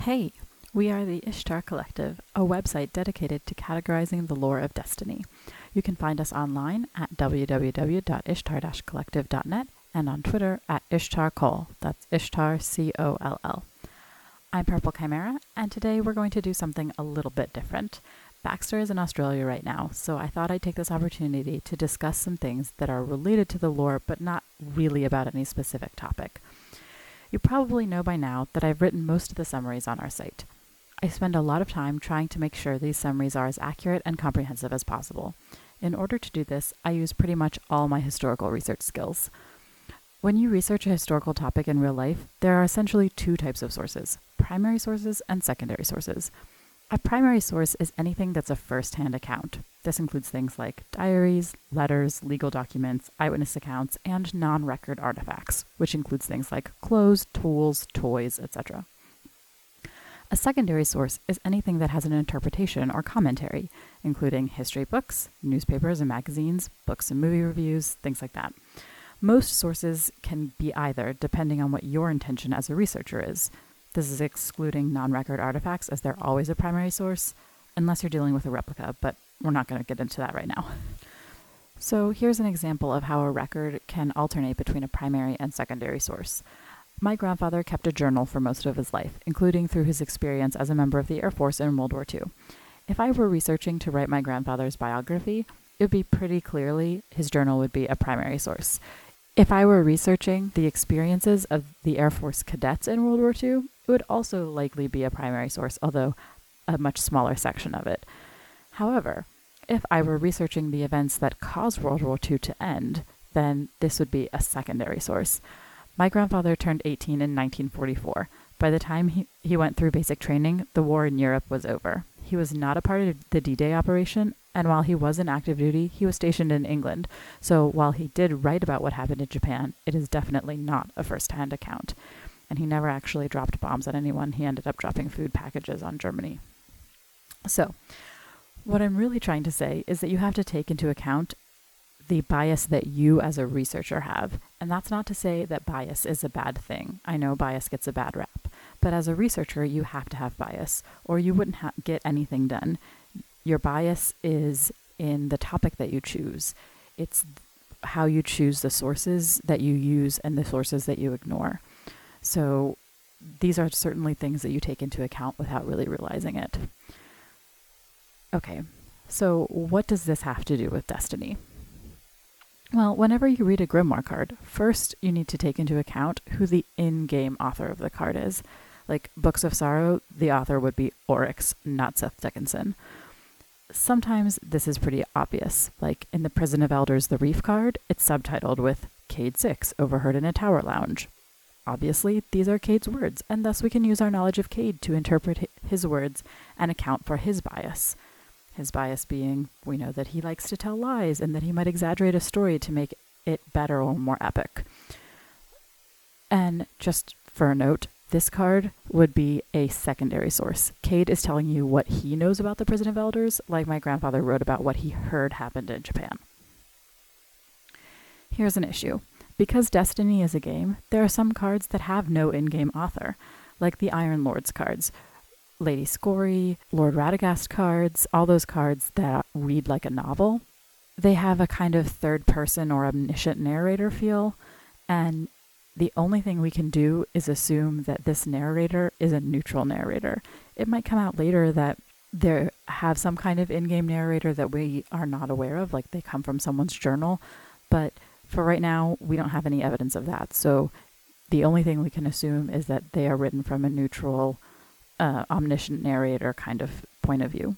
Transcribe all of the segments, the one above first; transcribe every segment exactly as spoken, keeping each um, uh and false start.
Hey, we are the Ishtar Collective, a website dedicated to categorizing the lore of Destiny. You can find us online at w w w dot ishtar dash collective dot net and on Twitter at ishtarcol. That's Ishtar C O L L. I'm Purple Chimera, and today we're going to do something a little bit different. Baxter is in Australia right now, so I thought I'd take this opportunity to discuss some things that are related to the lore, but not really about any specific topic. You probably know by now that I've written most of the summaries on our site. I spend a lot of time trying to make sure these summaries are as accurate and comprehensive as possible. In order to do this, I use pretty much all my historical research skills. When you research a historical topic in real life, there are essentially two types of sources: primary sources and secondary sources. A primary source is anything that's a first-hand account. This includes things like diaries, letters, legal documents, eyewitness accounts, and non-record artifacts, which includes things like clothes, tools, toys, et cetera. A secondary source is anything that has an interpretation or commentary, including history books, newspapers and magazines, books and movie reviews, things like that. Most sources can be either, depending on what your intention as a researcher is. This is excluding non-record artifacts, as they're always a primary source, unless you're dealing with a replica, but we're not going to get into that right now. So here's an example of how a record can alternate between a primary and secondary source. My grandfather kept a journal for most of his life, including through his experience as a member of the Air Force in World War Two. If I were researching to write my grandfather's biography, it would be pretty clearly his journal would be a primary source. If I were researching the experiences of the Air Force cadets in World War Two, it would also likely be a primary source, although a much smaller section of it. However, if I were researching the events that caused World War Two to end, then this would be a secondary source. My grandfather turned eighteen in nineteen forty-four. By the time he, he went through basic training, the war in Europe was over. He was not a part of the D-Day operation, and while he was in active duty, he was stationed in England. So while he did write about what happened in Japan, it is definitely not a first-hand account. And he never actually dropped bombs on anyone. He ended up dropping food packages on Germany. So, what I'm really trying to say is that you have to take into account the bias that you as a researcher have. And that's not to say that bias is a bad thing. I know bias gets a bad rap. But as a researcher, you have to have bias, or you wouldn't ha- get anything done. Your bias is in the topic that you choose. It's how you choose the sources that you use and the sources that you ignore. So these are certainly things that you take into account without really realizing it. Okay, so what does this have to do with Destiny? Well, whenever you read a Grimoire card, first you need to take into account who the in-game author of the card is. Like Books of Sorrow, the author would be Oryx, not Seth Dickinson. Sometimes this is pretty obvious. Like in the Prison of Elders, the Reef card, it's subtitled with Cade six, overheard in a tower lounge. Obviously, these are Cade's words, and thus we can use our knowledge of Cade to interpret his words and account for his bias. His bias being, we know that he likes to tell lies and that he might exaggerate a story to make it better or more epic. And just for a note, this card would be a secondary source. Cade is telling you what he knows about the Prison of Elders, like my grandfather wrote about what he heard happened in Japan. Here's an issue. Because Destiny is a game, there are some cards that have no in-game author, like the Iron Lords cards, Lady Scory, Lord Radagast cards, all those cards that read like a novel. They have a kind of third-person or omniscient narrator feel, and the only thing we can do is assume that this narrator is a neutral narrator. It might come out later that they have some kind of in-game narrator that we are not aware of, like they come from someone's journal, but for right now, we don't have any evidence of that. So the only thing we can assume is that they are written from a neutral, uh, omniscient narrator kind of point of view.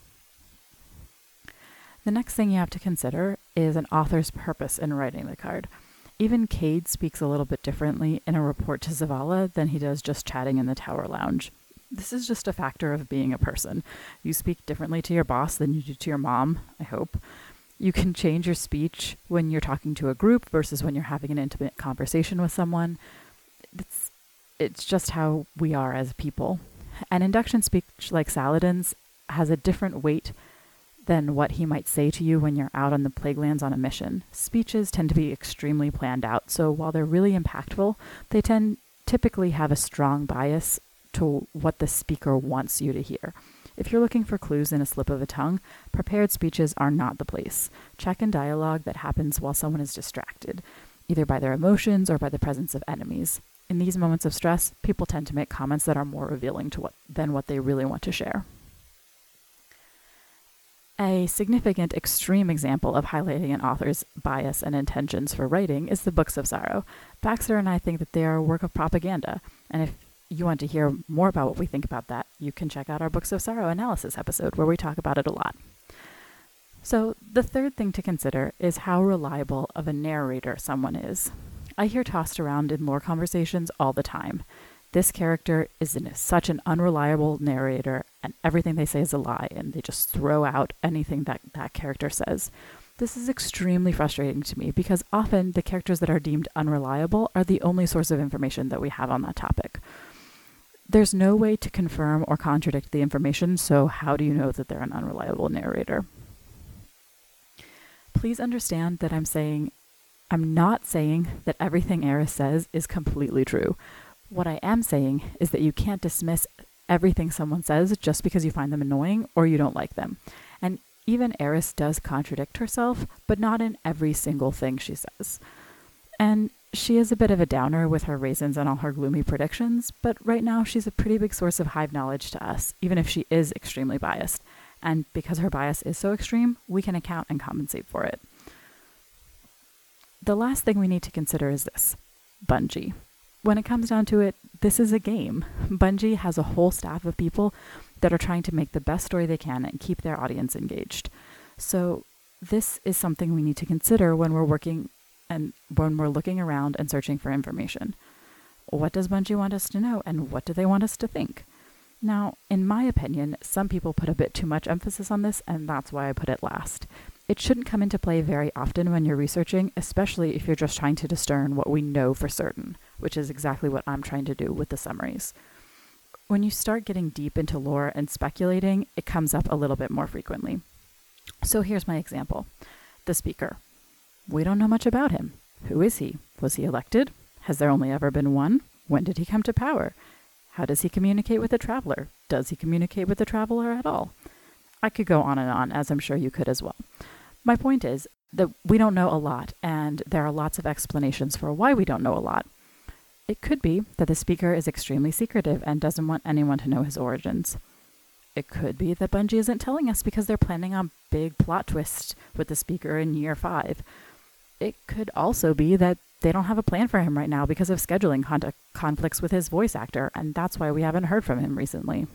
The next thing you have to consider is an author's purpose in writing the card. Even Cade speaks a little bit differently in a report to Zavala than he does just chatting in the tower lounge. This is just a factor of being a person. You speak differently to your boss than you do to your mom, I hope. You can change your speech when you're talking to a group versus when you're having an intimate conversation with someone. It's, it's just how we are as people. An induction speech like Saladin's has a different weight than what he might say to you when you're out on the Plaguelands on a mission. Speeches tend to be extremely planned out, so while they're really impactful, they tend typically have a strong bias to what the speaker wants you to hear. If you're looking for clues in a slip of a tongue, prepared speeches are not the place. Check in dialogue that happens while someone is distracted, either by their emotions or by the presence of enemies. In these moments of stress, people tend to make comments that are more revealing to what than what they really want to share. A significant extreme example of highlighting an author's bias and intentions for writing is the Books of Sorrow. Baxter and I think that they are a work of propaganda, and if you want to hear more about what we think about that, you can check out our Books of Sorrow analysis episode where we talk about it a lot. So the third thing to consider is how reliable of a narrator someone is. I hear tossed around in lore conversations all the time. This character is in such an unreliable narrator, and everything they say is a lie, and they just throw out anything that that character says. This is extremely frustrating to me because often the characters that are deemed unreliable are the only source of information that we have on that topic. There's no way to confirm or contradict the information, so how do you know that they're an unreliable narrator? Please understand that I'm saying, I'm not saying that everything Eris says is completely true. What I am saying is that you can't dismiss everything someone says just because you find them annoying or you don't like them. And even Eris does contradict herself, but not in every single thing she says. And she is a bit of a downer with her raisins and all her gloomy predictions, but right now she's a pretty big source of hive knowledge to us, even if she is extremely biased. And because her bias is so extreme, we can account and compensate for it. The last thing we need to consider is this: Bungie. When it comes down to it, this is a game. Bungie has a whole staff of people that are trying to make the best story they can and keep their audience engaged. So this is something we need to consider when we're working and when we're looking around and searching for information. What does Bungie want us to know, and what do they want us to think? Now, in my opinion, some people put a bit too much emphasis on this, and that's why I put it last. It shouldn't come into play very often when you're researching, especially if you're just trying to discern what we know for certain, which is exactly what I'm trying to do with the summaries. When you start getting deep into lore and speculating, it comes up a little bit more frequently. So here's my example. The speaker. We don't know much about him. Who is he? Was he elected? Has there only ever been one? When did he come to power? How does he communicate with the traveler? Does he communicate with the traveler at all? I could go on and on, as I'm sure you could as well. My point is that we don't know a lot, and there are lots of explanations for why we don't know a lot. It could be that the speaker is extremely secretive and doesn't want anyone to know his origins. It could be that Bungie isn't telling us because they're planning on big plot twists with the speaker in year five. It could also be that they don't have a plan for him right now because of scheduling con- conflicts with his voice actor, and that's why we haven't heard from him recently.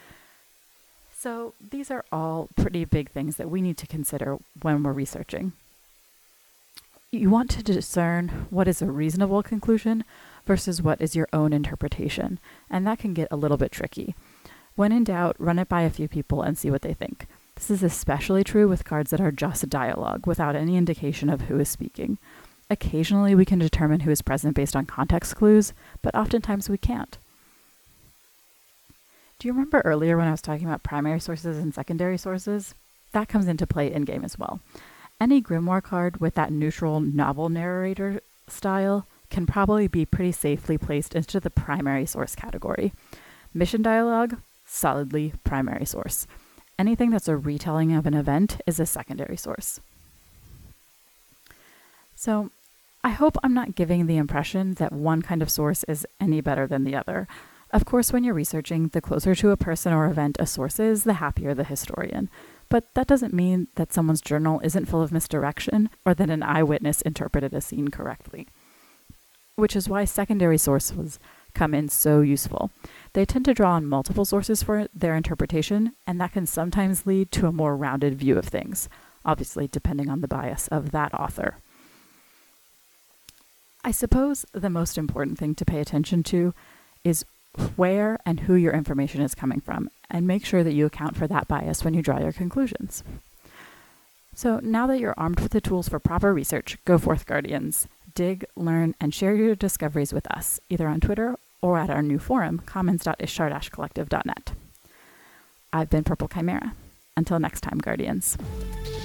So these are all pretty big things that we need to consider when we're researching. You want to discern what is a reasonable conclusion versus what is your own interpretation, and that can get a little bit tricky. When in doubt, run it by a few people and see what they think. This is especially true with cards that are just dialogue, without any indication of who is speaking. Occasionally we can determine who is present based on context clues, but oftentimes we can't. Do you remember earlier when I was talking about primary sources and secondary sources? That comes into play in-game as well. Any Grimoire card with that neutral novel narrator style can probably be pretty safely placed into the primary source category. Mission dialogue, solidly primary source. Anything that's a retelling of an event is a secondary source. So, I hope I'm not giving the impression that one kind of source is any better than the other. Of course, when you're researching, the closer to a person or event a source is, the happier the historian. But that doesn't mean that someone's journal isn't full of misdirection or that an eyewitness interpreted a scene correctly. Which is why secondary sources come in so useful. They tend to draw on multiple sources for their interpretation, and that can sometimes lead to a more rounded view of things, obviously depending on the bias of that author. I suppose the most important thing to pay attention to is where and who your information is coming from, and make sure that you account for that bias when you draw your conclusions. So now that you're armed with the tools for proper research, go forth, Guardians. Dig, learn, and share your discoveries with us, either on Twitter or at our new forum, commons dot ishtar dash collective dot net. I've been Purple Chimera. Until next time, Guardians.